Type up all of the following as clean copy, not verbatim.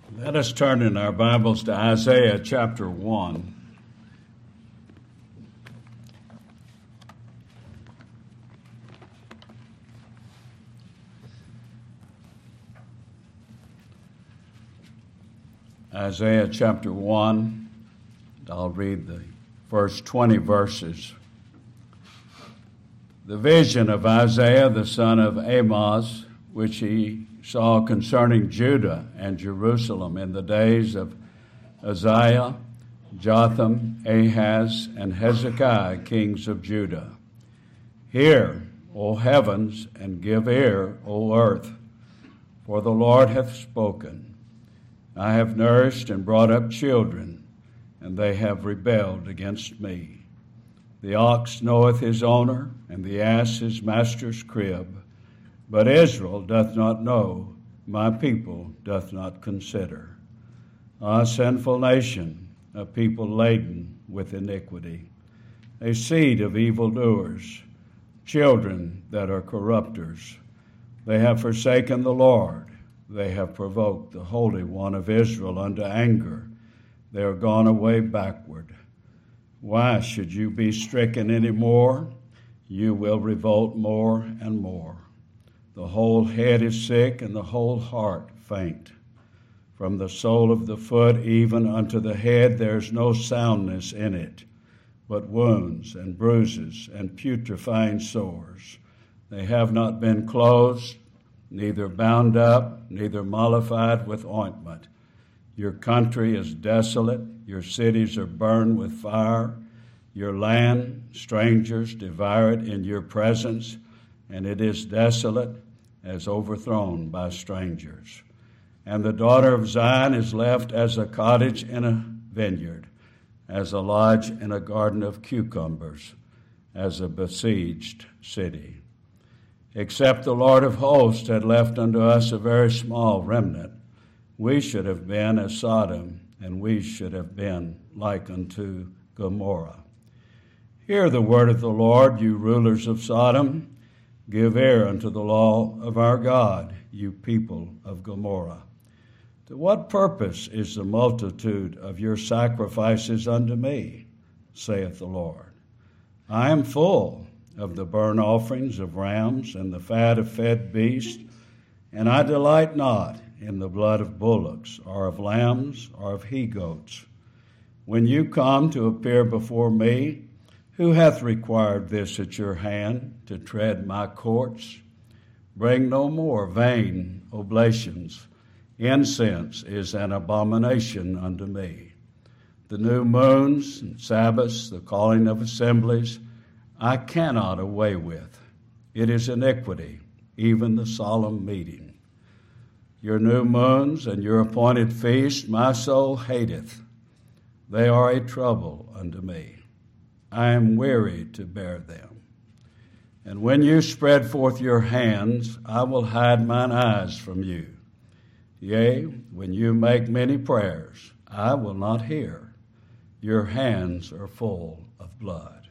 Let us turn in our Bibles to Isaiah chapter 1. Isaiah chapter 1, I'll read the first 20 verses. The vision of Isaiah the son of Amoz, which he saw concerning Judah and Jerusalem in the days of Uzziah, Jotham, Ahaz, and Hezekiah, kings of Judah. Hear, O heavens, and give ear, O earth, for the Lord hath spoken. I have nourished and brought up children, and they have rebelled against me. The ox knoweth his owner, and the ass his master's crib. But Israel doth not know, my people doth not consider. Ah, sinful nation, a people laden with iniquity, a seed of evildoers, children that are corrupters. They have forsaken the Lord. They have provoked the Holy One of Israel unto anger. They are gone away backward. Why should you be stricken any more? You will revolt more and more. The whole head is sick, and the whole heart faint. From the sole of the foot even unto the head there is no soundness in it, but wounds and bruises and putrefying sores. They have not been closed, neither bound up, neither mollified with ointment. Your country is desolate, your cities are burned with fire. Your land, strangers devour it in your presence, and it is desolate, as overthrown by strangers. And the daughter of Zion is left as a cottage in a vineyard, as a lodge in a garden of cucumbers, as a besieged city. Except the Lord of hosts had left unto us a very small remnant, we should have been as Sodom, and we should have been like unto Gomorrah. Hear the word of the Lord, you rulers of Sodom. Give ear unto the law of our God, you people of Gomorrah. To what purpose is the multitude of your sacrifices unto me, saith the Lord? I am full of the burnt offerings of rams and the fat of fed beasts, and I delight not in the blood of bullocks, or of lambs, or of he-goats. When you come to appear before me, who hath required this at your hand, to tread my courts? Bring no more vain oblations. Incense is an abomination unto me. The new moons and Sabbaths, the calling of assemblies, I cannot away with. It is iniquity, even the solemn meeting. Your new moons and your appointed feasts my soul hateth. They are a trouble unto me. I am weary to bear them. And when you spread forth your hands, I will hide mine eyes from you. Yea, when you make many prayers, I will not hear. Your hands are full of blood.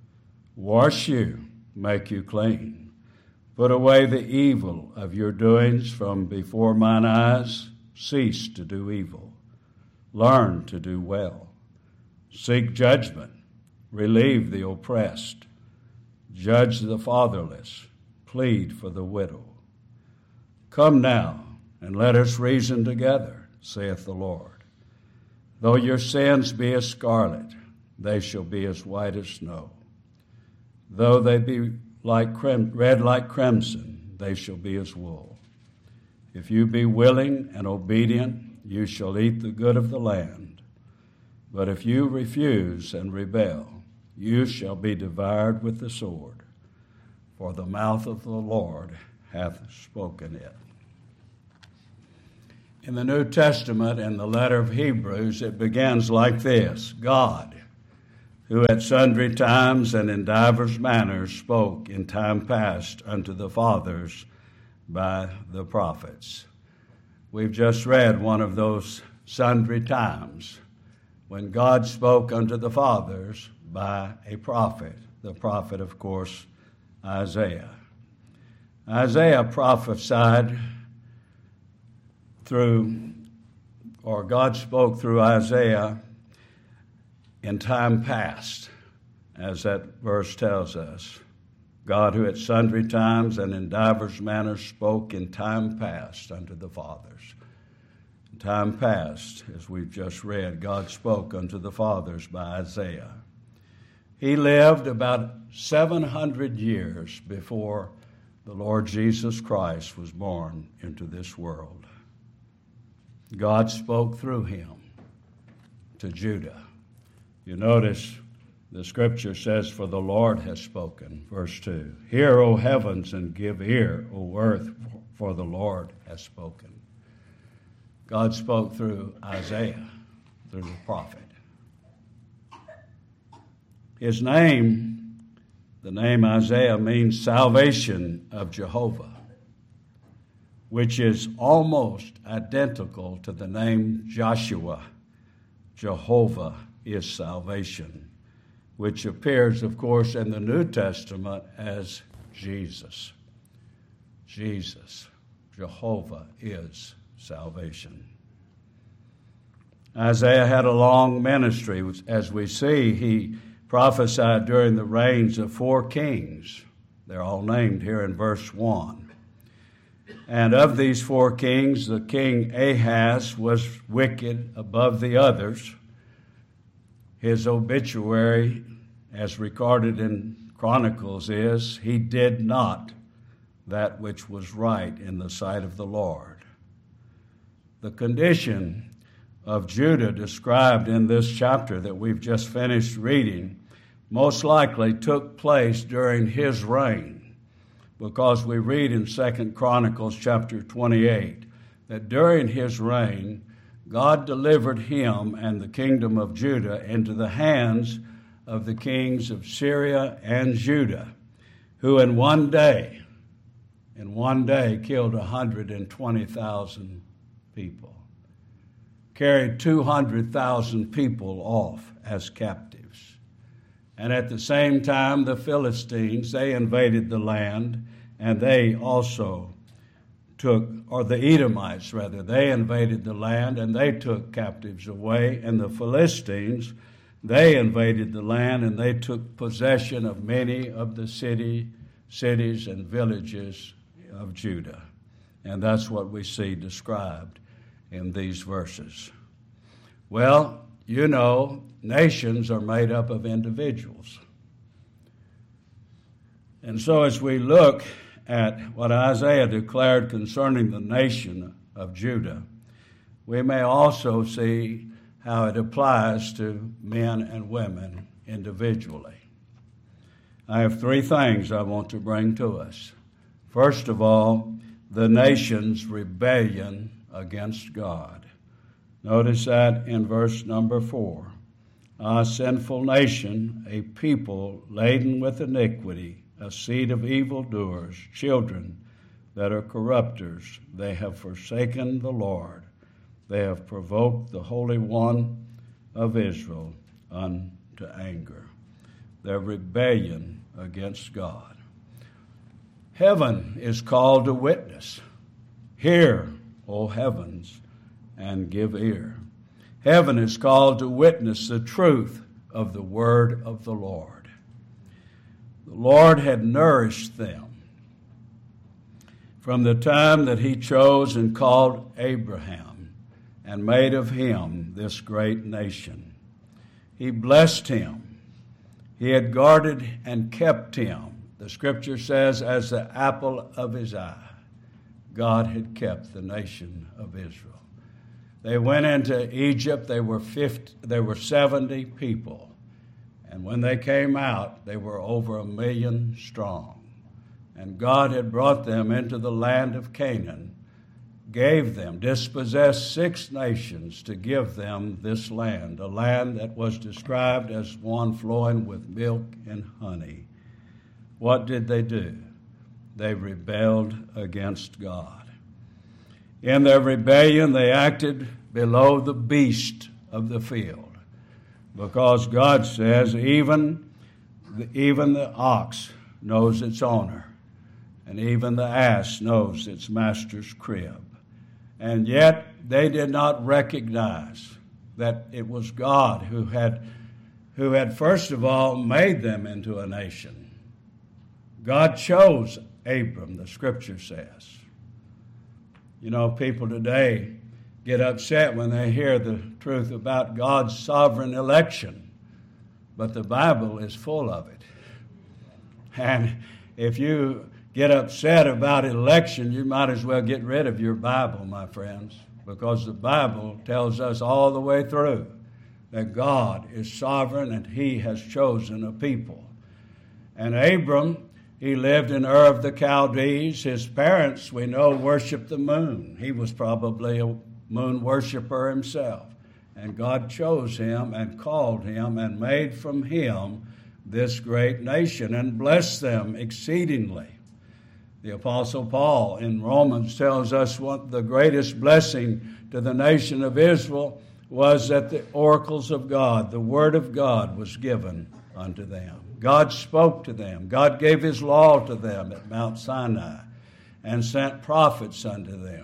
Wash you, make you clean. Put away the evil of your doings from before mine eyes. Cease to do evil. Learn to do well. Seek judgment. Relieve the oppressed. Judge the fatherless. Plead for the widow. Come now, and let us reason together, saith the Lord. Though your sins be as scarlet, they shall be as white as snow. Though they be red like crimson, they shall be as wool. If you be willing and obedient, you shall eat the good of the land. But if you refuse and rebel, you shall be devoured with the sword, for the mouth of the Lord hath spoken it. In the New Testament, in the letter of Hebrews, it begins like this: God, who at sundry times and in divers manners spoke in time past unto the fathers by the prophets. We've just read one of those sundry times when God spoke unto the fathers by a prophet. The prophet, of course, Isaiah. Isaiah prophesied through or God spoke through Isaiah in time past, as that verse tells us. God, who at sundry times and in divers manners spoke in time past unto the fathers. In time past, as we've just read, God spoke unto the fathers by Isaiah. He lived about 700 years before the Lord Jesus Christ was born into this world. God spoke through him to Judah. You notice the scripture says, for the Lord has spoken, verse 2. Hear, O heavens, and give ear, O earth, for the Lord has spoken. God spoke through Isaiah, through the prophet. His name, the name Isaiah, means salvation of Jehovah, which is almost identical to the name Joshua. Jehovah is salvation, which appears, of course, in the New Testament as Jesus. Jesus, Jehovah is salvation. Isaiah had a long ministry. As we see, he prophesied during the reigns of 4 kings. They're all named here in verse 1. And of these 4 kings, the king Ahaz was wicked above the others. His obituary, as recorded in Chronicles, is, he did not that which was right in the sight of the Lord. The condition of Judah described in this chapter that we've just finished reading most likely took place during his reign, because we read in 2 Chronicles chapter 28 that during his reign, God delivered him and the kingdom of Judah into the hands of the kings of Syria and Judah, who in one day killed 120,000 people, carried 200,000 people off as captives. And at the same time, the Philistines, they invaded the land, and they also the Edomites rather, they invaded the land and they took captives away, and the Philistines, they invaded the land and they took possession of many of the cities and villages of Judah. And that's what we see described in these verses. Well, you know, nations are made up of individuals. And so as we look at what Isaiah declared concerning the nation of Judah, we may also see how it applies to men and women individually. I have 3 things I want to bring to us. First of all, the nation's rebellion against God. Notice that in verse number 4. A sinful nation, a people laden with iniquity, a seed of evildoers, children that are corrupters. They have forsaken the Lord. They have provoked the Holy One of Israel unto anger. Their rebellion against God. Heaven is called to witness. Hear, O heavens, and give ear. Heaven is called to witness the truth of the word of the Lord. The Lord had nourished them from the time that he chose and called Abraham and made of him this great nation. He blessed him. He had guarded and kept him. The scripture says, as the apple of his eye, God had kept the nation of Israel. They went into Egypt. They were 70 people. And when they came out, they were over 1 million strong. And God had brought them into the land of Canaan, dispossessed 6 nations to give them this land, a land that was described as one flowing with milk and honey. What did they do? They rebelled against God. In their rebellion, they acted below the beast of the field. Because God says even the ox knows its owner, and even the ass knows its master's crib. And yet they did not recognize that it was God who had first of all made them into a nation. God chose Abram, the scripture says. You know, people today get upset when they hear the truth about God's sovereign election, but the Bible is full of it. And if you get upset about election, you might as well get rid of your Bible, my friends, because the Bible tells us all the way through that God is sovereign and he has chosen a people. And Abram, he lived in Ur of the Chaldees. His parents, we know, worshiped the moon. He was probably a moon worshiper himself. And God chose him and called him and made from him this great nation and blessed them exceedingly. The Apostle Paul in Romans tells us what the greatest blessing to the nation of Israel was that the oracles of God, the Word of God, was given unto them. God spoke to them. God gave his law to them at Mount Sinai and sent prophets unto them.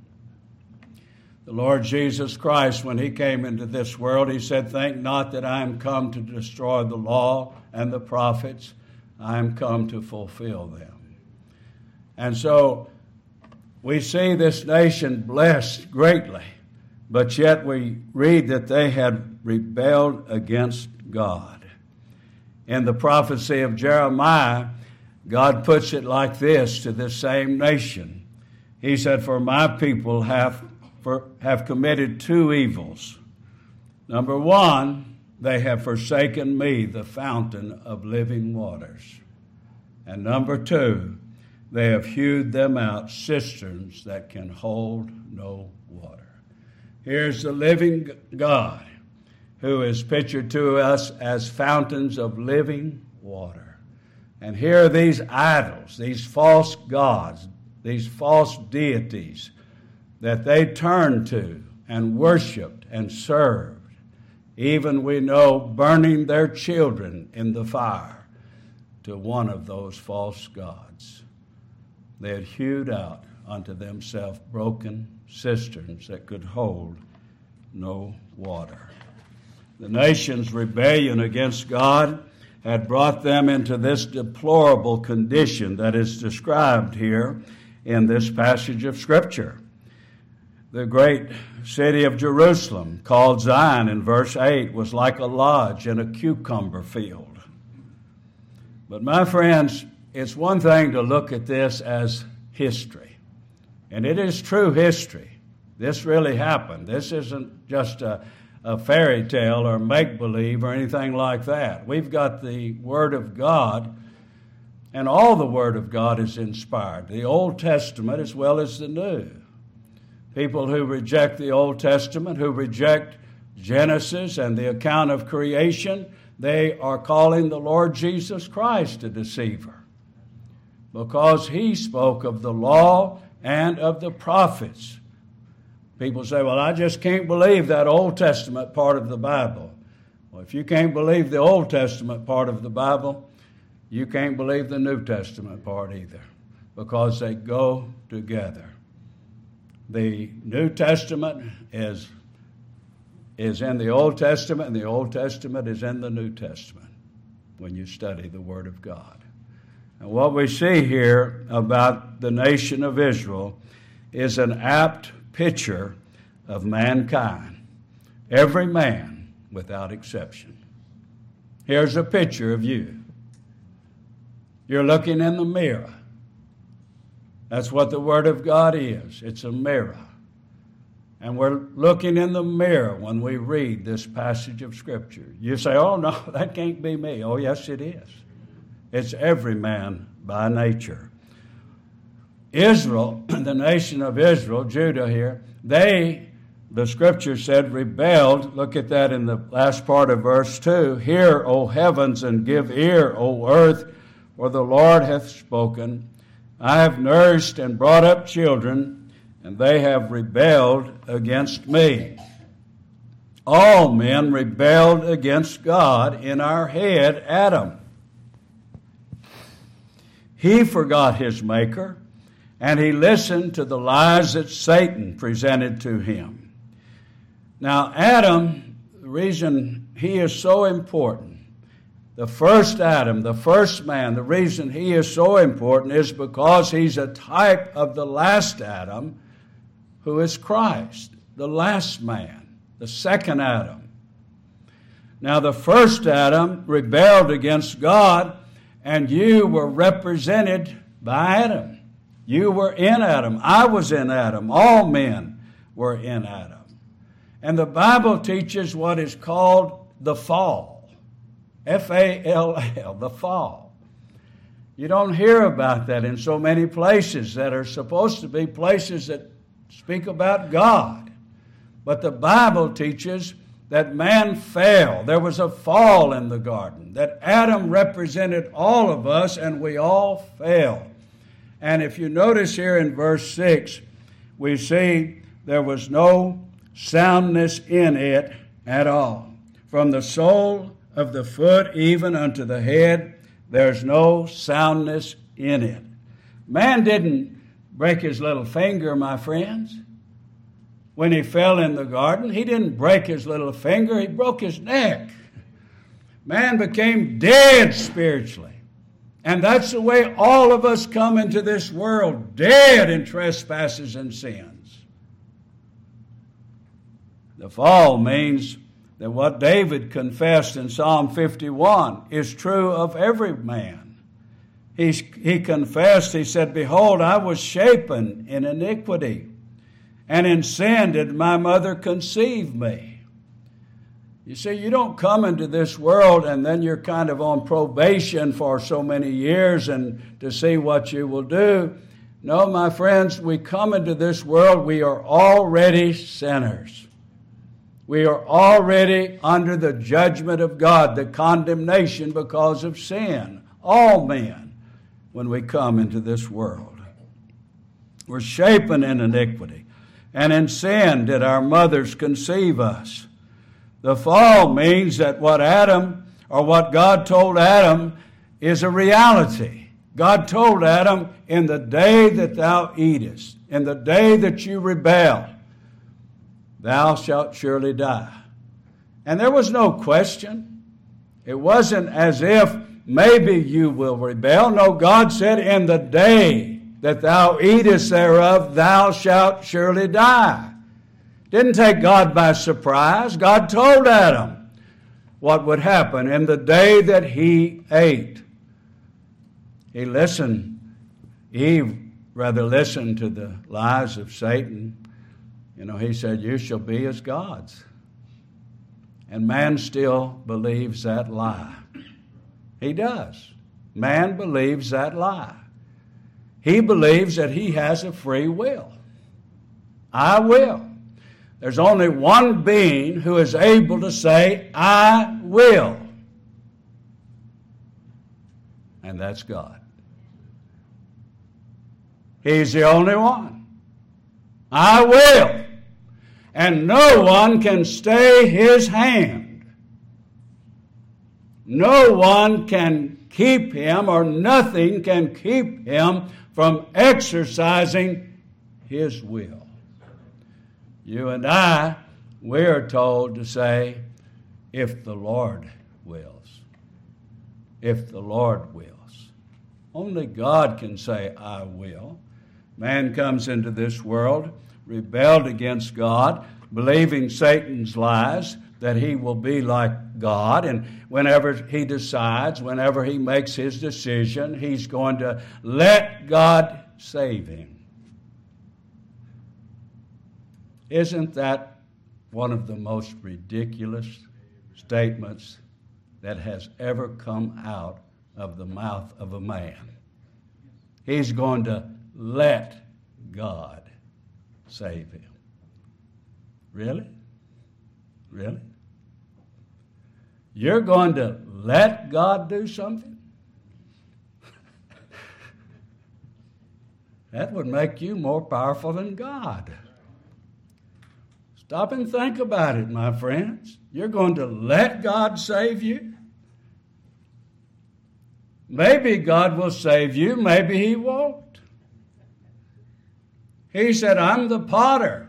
The Lord Jesus Christ, when he came into this world, he said, "Think not that I am come to destroy the law and the prophets. I am come to fulfill them." And so we see this nation blessed greatly, but yet we read that they had rebelled against God. In the prophecy of Jeremiah, God puts it like this to this same nation. He said, "For my people have committed two evils. Number one, they have forsaken me, the fountain of living waters. And number two, they have hewed them out cisterns that can hold no water." Here's the living God who is pictured to us as fountains of living water. And here are these idols, these false gods, these false deities that they turned to and worshiped and served. Even, we know, burning their children in the fire to one of those false gods. They had hewed out unto themselves broken cisterns that could hold no water. The nation's rebellion against God had brought them into this deplorable condition that is described here in this passage of Scripture. The great city of Jerusalem, called Zion in verse 8, was like a lodge in a cucumber field. But my friends, it's one thing to look at this as history. And it is true history. This really happened. This isn't just a fairy tale or make-believe or anything like that. We've got the Word of God, and all the Word of God is inspired, the Old Testament as well as the New. People who reject the Old Testament, who reject Genesis and the account of creation, they are calling the Lord Jesus Christ a deceiver, because he spoke of the law and of the prophets. People say, "Well, I just can't believe that Old Testament part of the Bible." Well, if you can't believe the Old Testament part of the Bible, you can't believe the New Testament part either, because they go together. The New Testament is in the Old Testament, and the Old Testament is in the New Testament when you study the Word of God. And what we see here about the nation of Israel is an apt picture of mankind, every man without exception. Here's a picture of you. You're looking in the mirror. That's what the Word of God is. It's a mirror. And we're looking in the mirror when we read this passage of Scripture. You say, "Oh, no, that can't be me." Oh, yes, it is. It's every man by nature. Israel, the nation of Israel, Judah here, the Scripture said, rebelled. Look at that in the last part of verse 2. "Hear, O heavens, and give ear, O earth, for the Lord hath spoken. I have nourished and brought up children, and they have rebelled against me." All men rebelled against God in our head, Adam. He forgot his Maker, and he listened to the lies that Satan presented to him. Now, Adam, the reason he is so important, the first Adam, the first man, the reason he is so important is because he's a type of the last Adam, who is Christ, the last man, the second Adam. Now, the first Adam rebelled against God, and you were represented by Adam. You were in Adam. I was in Adam. All men were in Adam. And the Bible teaches what is called the fall. F-A-L-L, the fall. You don't hear about that in so many places that are supposed to be places that speak about God. But the Bible teaches that man fell. There was a fall in the garden, that Adam represented all of us, and we all fell. And if you notice here in verse 6, we see there was no soundness in it at all. From the sole of the foot even unto the head, there's no soundness in it. Man didn't break his little finger, my friends. When he fell in the garden, he didn't break his little finger, he broke his neck. Man became dead spiritually. And that's the way all of us come into this world, dead in trespasses and sins. The fall means that what David confessed in Psalm 51 is true of every man. He confessed, he said, "Behold, I was shapen in iniquity, and in sin did my mother conceive me." You see, you don't come into this world and then you're kind of on probation for so many years and to see what you will do. No, my friends, we come into this world, we are already sinners. We are already under the judgment of God, the condemnation because of sin. All men, when we come into this world. We're shapen in iniquity, and in sin did our mothers conceive us. The fall means that what God told Adam is a reality. God told Adam, in the day that thou eatest, in the day that you rebel, thou shalt surely die. And there was no question. It wasn't as if maybe you will rebel. No, God said, in the day that thou eatest thereof, thou shalt surely die. Didn't take God by surprise. God told Adam what would happen in the day that he ate. He listened. Eve rather listened to the lies of Satan. He said, "You shall be as gods." And man still believes that lie. He does. Man believes that lie. He believes that he has a free will. I will. There's only one being who is able to say, "I will." And that's God. He's the only one. I will. And no one can stay his hand. No one can keep him, or nothing can keep him from exercising his will. You and I, we are told to say, "If the Lord wills." If the Lord wills. Only God can say, "I will." Man comes into this world, rebelled against God, believing Satan's lies, that he will be like God, and whenever he decides, whenever he makes his decision, he's going to let God save him. Isn't that one of the most ridiculous statements that has ever come out of the mouth of a man? He's going to let God save him. Really? Really? You're going to let God do something? That would make you more powerful than God. Stop and think about it, my friends. You're going to let God save you? Maybe God will save you, maybe he won't. He said, I'm the potter.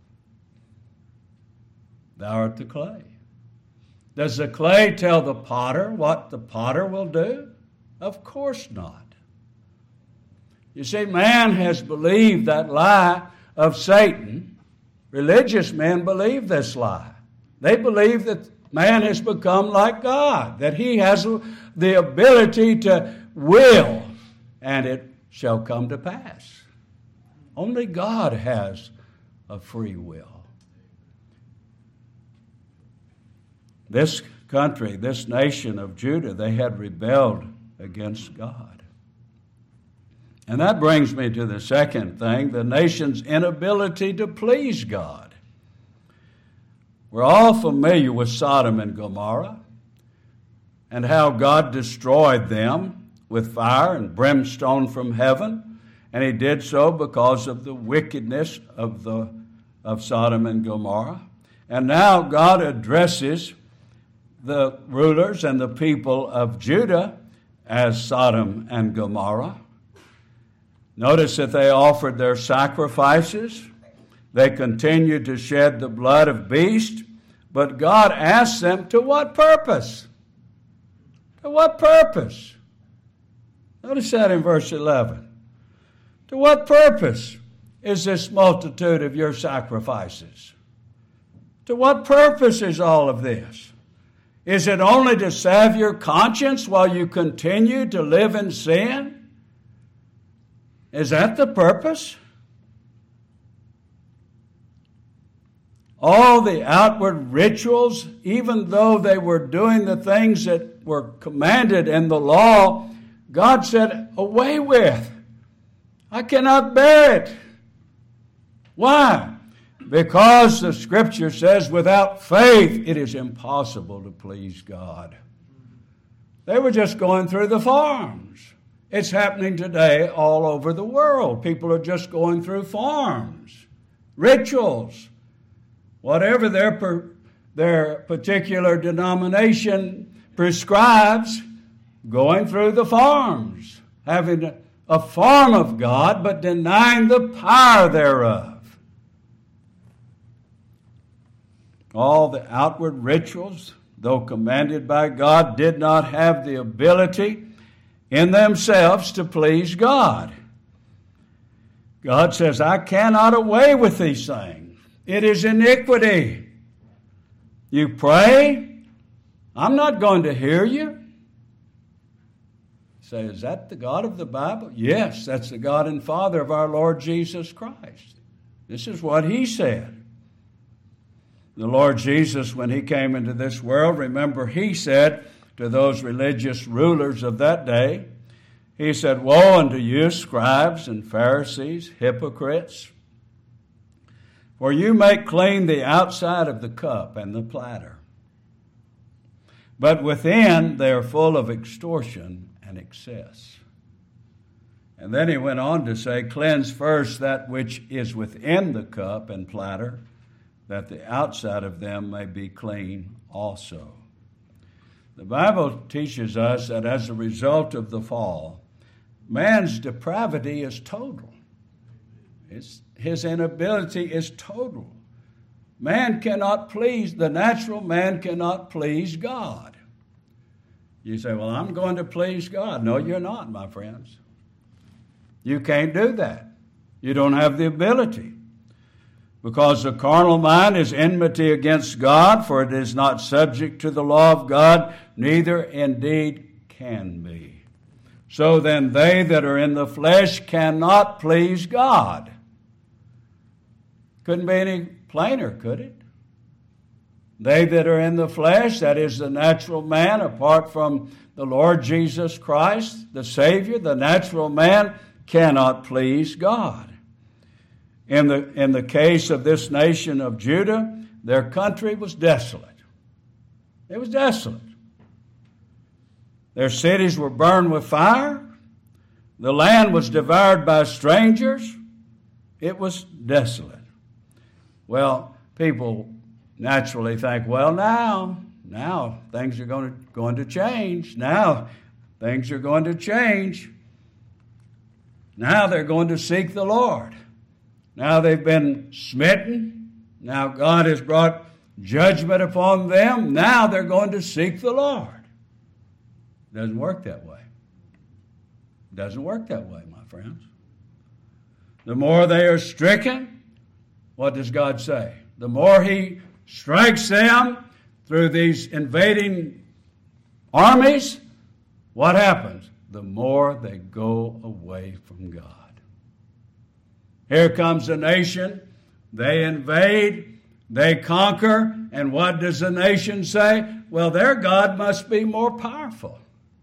Thou art the clay. Does the clay tell the potter what the potter will do? Of course not. You see, man has believed that lie of Satan. Religious men believe this lie. They believe that man has become like God, that he has the ability to will, and it shall come to pass. Only God has a free will. This country, this nation of Judah, they had rebelled against God. And that brings me to the second thing, the nation's inability to please God. We're all familiar with Sodom and Gomorrah and how God destroyed them with fire and brimstone from heaven, and he did so because of the wickedness of Sodom and Gomorrah. And now God addresses the rulers and the people of Judah as Sodom and Gomorrah. Notice that they offered their sacrifices. They continued to shed the blood of beasts, but God asked them, to what purpose? To what purpose? Notice that in verse 11. To what purpose is this multitude of your sacrifices? To what purpose is all of this? Is it only to salve your conscience while you continue to live in sin? Is that the purpose? All the outward rituals, even though they were doing the things that were commanded in the law, God said, away with. I cannot bear it. Why? Because the Scripture says, without faith, it is impossible to please God. They were just going through the forms. It's happening today all over the world. People are just going through forms, rituals, whatever their particular denomination prescribes, going through the forms, having a form of God, but denying the power thereof. All the outward rituals, though commanded by God, did not have the ability in themselves to please God. God says, I cannot away with these things. It is iniquity. You pray, I'm not going to hear you. Say, is that the God of the Bible? Yes, that's the God and Father of our Lord Jesus Christ. This is what he said. The Lord Jesus, when he came into this world, remember he said to those religious rulers of that day, he said, woe unto you, scribes and Pharisees, hypocrites, for you make clean the outside of the cup and the platter, but within they are full of extortion and excess. And then he went on to say, cleanse first that which is within the cup and platter, that the outside of them may be clean also. The Bible teaches us that as a result of the fall, man's depravity is total. His inability is total. The natural man cannot please God. You say, well, I'm going to please God. No, you're not, my friends. You can't do that. You don't have the ability. Because the carnal mind is enmity against God, for it is not subject to the law of God, neither indeed can be. So then they that are in the flesh cannot please God. Couldn't be any plainer, could it? They that are in the flesh, that is the natural man, apart from the Lord Jesus Christ, the Savior, the natural man cannot please God. In the case of this nation of Judah, their country was desolate. It was desolate. Their cities were burned with fire. The land was devoured by strangers. It was desolate. Well, people naturally think, well, now things are going to change. Now things are going to change. Now they're going to seek the Lord. Now they've been smitten. Now God has brought judgment upon them. Now they're going to seek the Lord. It doesn't work that way. It doesn't work that way, my friends. The more they are stricken, what does God say? The more He strikes them through these invading armies, what happens? The more they go away from God. Here comes a nation. They invade. They conquer. And what does the nation say? Well, their God must be more powerful.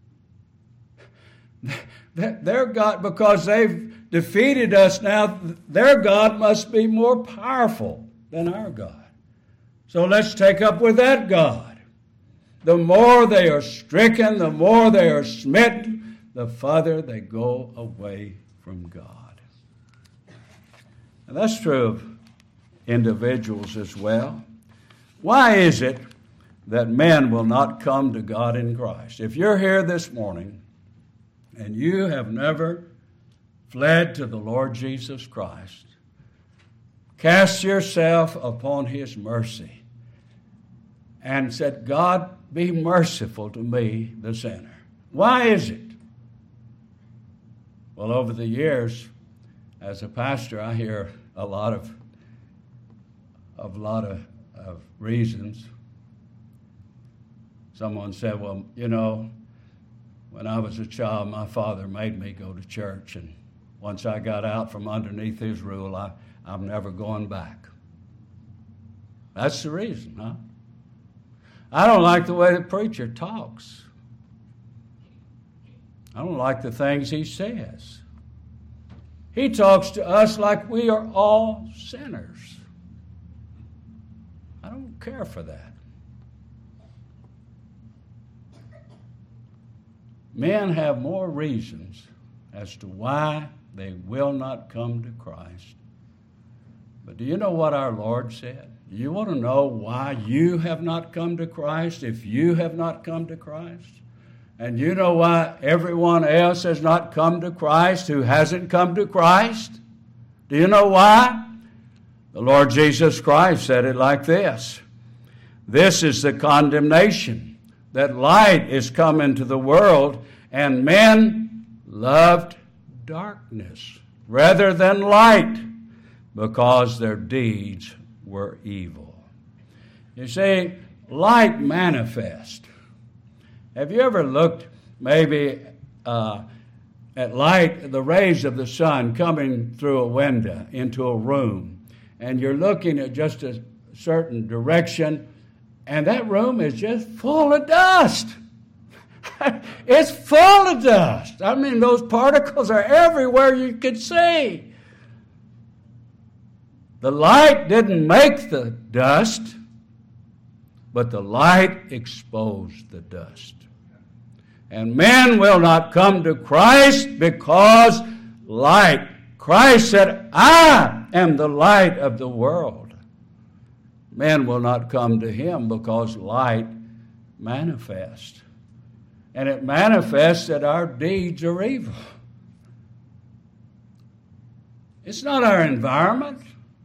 Their God, because they've defeated us now, their God must be more powerful than our God. So let's take up with that God. The more they are stricken, the more they are smitten, the farther they go away from God. And that's true of individuals as well. Why is it that men will not come to God in Christ? If you're here this morning and you have never fled to the Lord Jesus Christ, cast yourself upon His mercy and said, God, be merciful to me, the sinner. Why is it? Well, over the years, as a pastor, I hear a lot of reasons. Someone said, well, you know, when I was a child, my father made me go to church, and once I got out from underneath his rule, I'm never going back. That's the reason, huh? I don't like the way the preacher talks. I don't like the things he says. He talks to us like we are all sinners. I don't care for that. Men have more reasons as to why they will not come to Christ. But do you know what our Lord said? Do you want to know why you have not come to Christ if you have not come to Christ? And you know why everyone else has not come to Christ who hasn't come to Christ? Do you know why? The Lord Jesus Christ said it like this. This is the condemnation, that light is come into the world, and men loved darkness rather than light, because their deeds were evil. You see, light manifests. Have you ever looked maybe at light, the rays of the sun coming through a window into a room, and you're looking at just a certain direction, and that room is just full of dust. It's full of dust. I mean, those particles are everywhere you could see. The light didn't make the dust, but the light exposed the dust. And men will not come to Christ because light. Christ said, I am the light of the world. Men will not come to Him because light manifests. And it manifests that our deeds are evil. It's not our environment.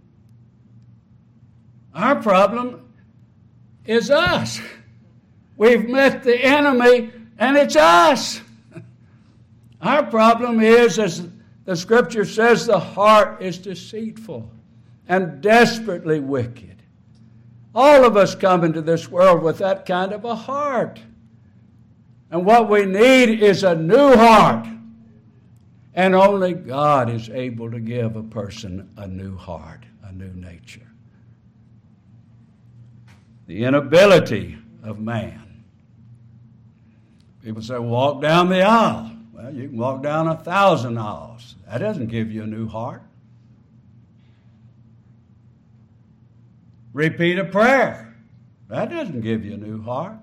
Our problem is us. We've met the enemy, and it's us. Our problem is, as the Scripture says, the heart is deceitful and desperately wicked. All of us come into this world with that kind of a heart. And what we need is a new heart. And only God is able to give a person a new heart, a new nature. The inability of man. People say, walk down the aisle. Well, you can walk down 1,000 aisles. That doesn't give you a new heart. Repeat a prayer. That doesn't give you a new heart.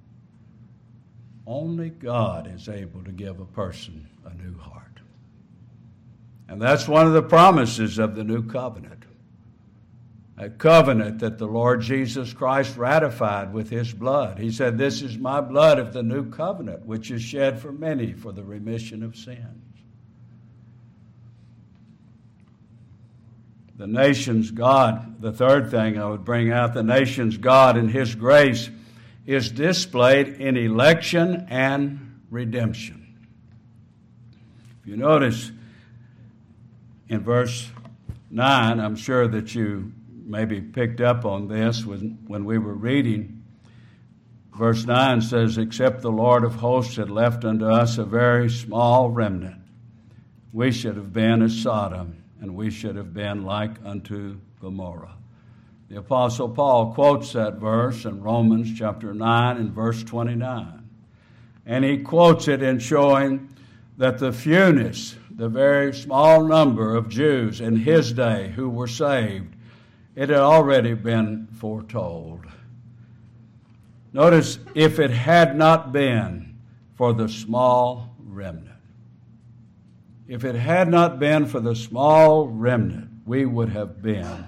Only God is able to give a person a new heart. And that's one of the promises of the new covenant. A covenant that the Lord Jesus Christ ratified with His blood. He said, this is my blood of the new covenant, which is shed for many for the remission of sins. The nation's God, the third thing I would bring out, the nation's God and His grace is displayed in election and redemption. If you notice in verse 9, I'm sure that you maybe picked up on this when we were reading. Verse 9 says, "Except the Lord of hosts had left unto us a very small remnant, we should have been as Sodom, and we should have been like unto Gomorrah." The Apostle Paul quotes that verse in Romans chapter 9 and verse 29. And he quotes it in showing that the fewness, the very small number of Jews in his day who were saved, it had already been foretold. Notice, if it had not been for the small remnant, if it had not been for the small remnant, we would have been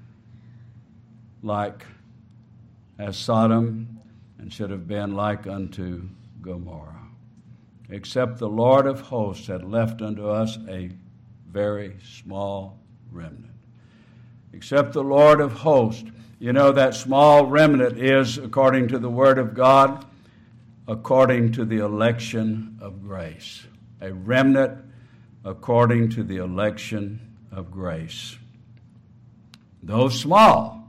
like as Sodom and should have been like unto Gomorrah. Except the Lord of hosts had left unto us a very small remnant. Except the Lord of hosts. You know, that small remnant is, according to the Word of God, according to the election of grace. A remnant according to the election of grace. Though small,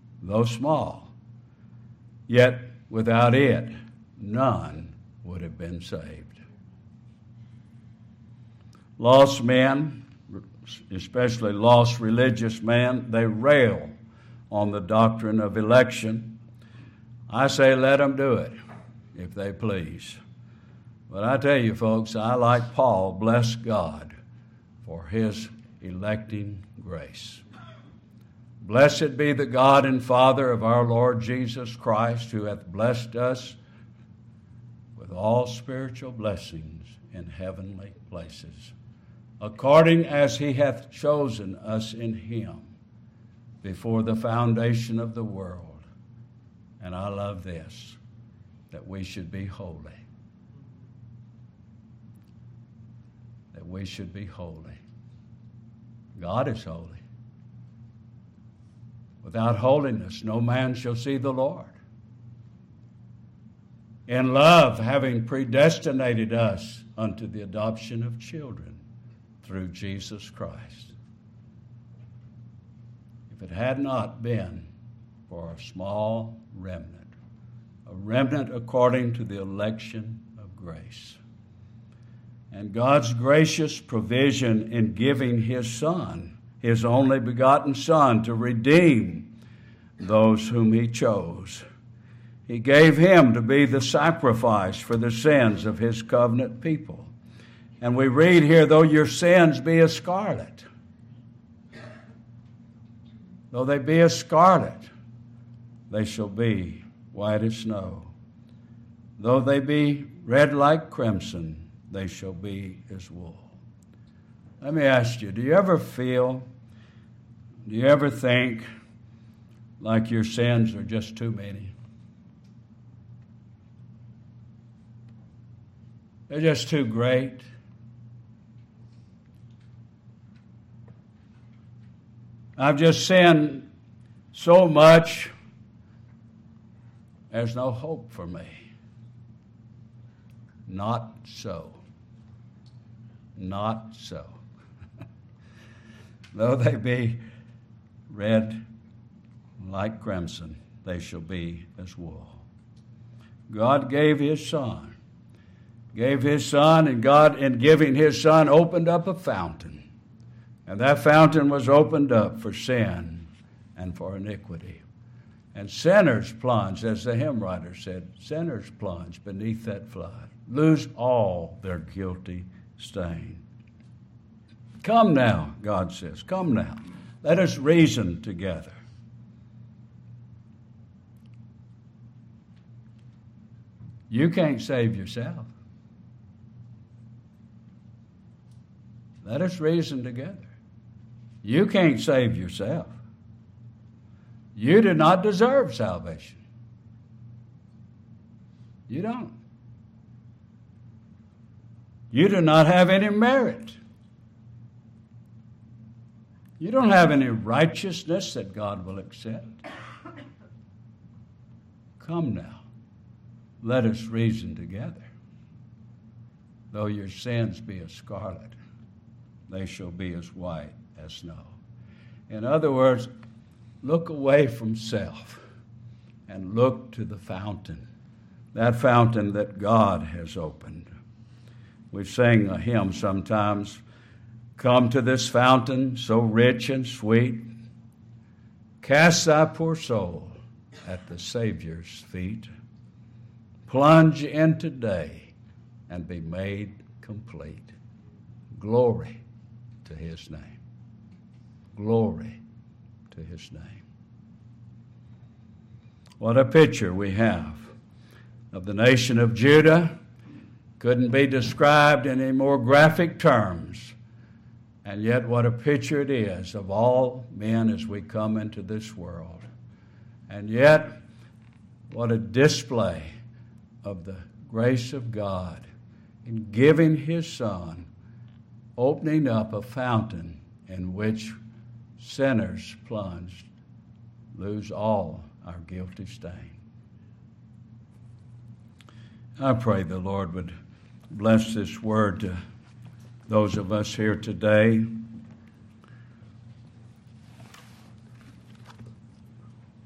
yet without it, none would have been saved. Lost men, especially lost religious men, they rail on the doctrine of election. I say let them do it, if they please. But I tell you, folks, I, like Paul, bless God for His electing grace. Blessed be the God and Father of our Lord Jesus Christ, who hath blessed us with all spiritual blessings in heavenly places, according as He hath chosen us in Him before the foundation of the world. And I love this, that we should be holy. That we should be holy. God is holy. Without holiness, no man shall see the Lord. In love, having predestinated us unto the adoption of children through Jesus Christ. If it had not been for a small remnant, a remnant according to the election of grace, and God's gracious provision in giving His Son, His only begotten Son, to redeem those whom He chose. He gave Him to be the sacrifice for the sins of His covenant people. And we read here, though your sins be as scarlet, though they be as scarlet, they shall be white as snow. Though they be red like crimson, they shall be as wool. Let me ask you, do you ever think like your sins are just too many? They're just too great. I've just sinned so much, there's no hope for me. Not so. Not so. Though they be red like crimson, they shall be as wool. God gave His Son. And God, in giving His Son, opened up a fountain. And that fountain was opened up for sin and for iniquity. And sinners plunge, as the hymn writer said, sinners plunge beneath that flood, lose all their guilty stain. Come now, God says, come now. Let us reason together. You can't save yourself. Let us reason together. You can't save yourself. You do not deserve salvation. You don't. You do not have any merit. You don't have any righteousness that God will accept. Come now, let us reason together. Though your sins be as scarlet, they shall be as white as snow. In other words, look away from self and look to the fountain, that fountain that God has opened. We sing a hymn sometimes, come to this fountain so rich and sweet, cast thy poor soul at the Savior's feet, plunge into day and be made complete. Glory to his name. Glory to his name. What a picture we have of the nation of Judah. Couldn't be described in any more graphic terms. And yet what a picture it is of all men as we come into this world. And yet what a display of the grace of God in giving his Son, opening up a fountain in which sinners plunged, lose all our guilty stain. I pray the Lord would bless this word to those of us here today.